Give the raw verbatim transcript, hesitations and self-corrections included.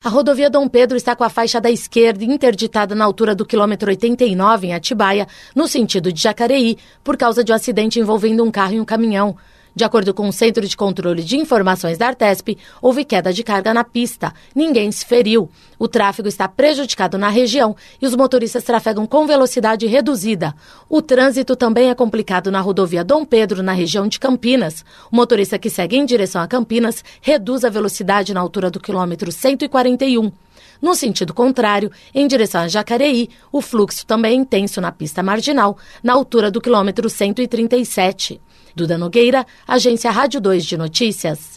A rodovia Dom Pedro está com a faixa da esquerda interditada na altura do quilômetro oitenta e nove, em Atibaia, no sentido de Jacareí, por causa de um acidente envolvendo um carro e um caminhão. De acordo com o Centro de Controle de Informações da Artesp, houve queda de carga na pista. Ninguém se feriu. O tráfego está prejudicado na região e os motoristas trafegam com velocidade reduzida. O trânsito também é complicado na rodovia Dom Pedro, na região de Campinas. O motorista que segue em direção a Campinas reduz a velocidade na altura do quilômetro cento e quarenta e um. No sentido contrário, em direção a Jacareí, o fluxo também é intenso na pista marginal, na altura do quilômetro cento e trinta e sete. Duda Nogueira, Agência Rádio dois de Notícias.